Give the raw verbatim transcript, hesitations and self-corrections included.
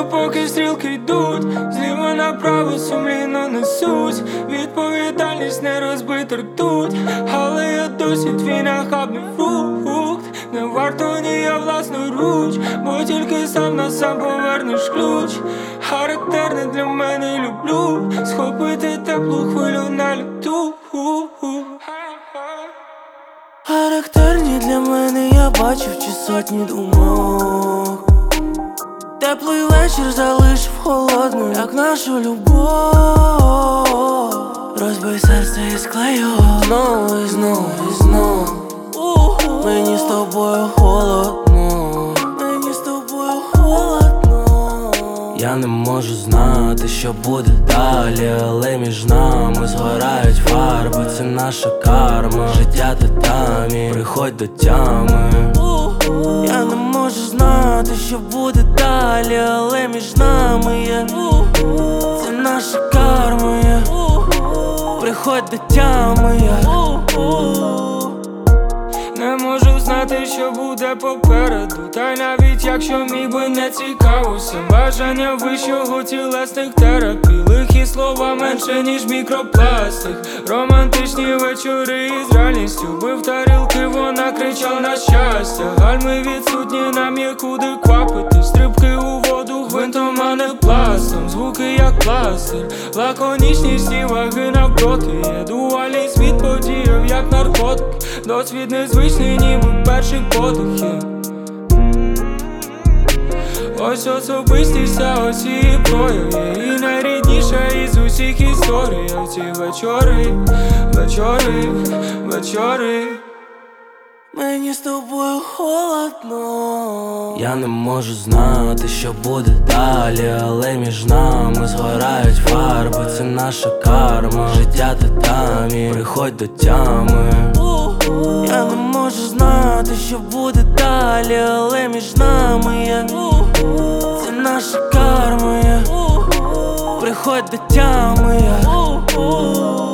поки стрілки йдуть, зліва направо сумлінно несуть. Відповідальність не розбита ртуть, але я досі твій нахабний фрукт. Не варто ні я власноруч, бо тільки сам на сам повернеш ключ. Характерне для мене люблю схопити теплу хвилю на льоту. Характерні для мене, я бачив чи сотні думок. Теплий вечір залишив холодним, як нашу любов. Розбий серце і склею знову і знову і знову. Мені з тобою холодно, мені з тобою холодно. Я не можу знати, що буде далі, але між нами згорають фарби. Це наша карма, життя татамі, приходь до тями. Я не можу знати, що буде далі, але між нами є. Це наша карма є. Приходь до тями є. Не можу знати, що буде попереду, та й навіть якщо міг би не цікаво всім. Бажання вищого тілесних терапій, лихі слова менше ніж мікропластик. Романтичні вечори із реальністю, бив тарілки, вона кричала на щастя. Гальми відсутні, нам є куди квапити. Стрибки у воду гвинтом, а не пластом. Звуки як пластир, лаконічність і ваги навпроти. Є дуальність від подіїв, як наркотик. Досвід незвичний, ніби перший подих є. Ось особистість, а ось її прояв. І найрідніша із усіх історій. А ці вечори, вечори, вечори. Мені з тобою холодно. Я не можу знати, що буде далі, але між нами згорають фарби. Це наша карма, життя татамі, приходь до тями. Я не можу знати, що буде далі, але між нами є. Це наша карма є. Приходь до тями є.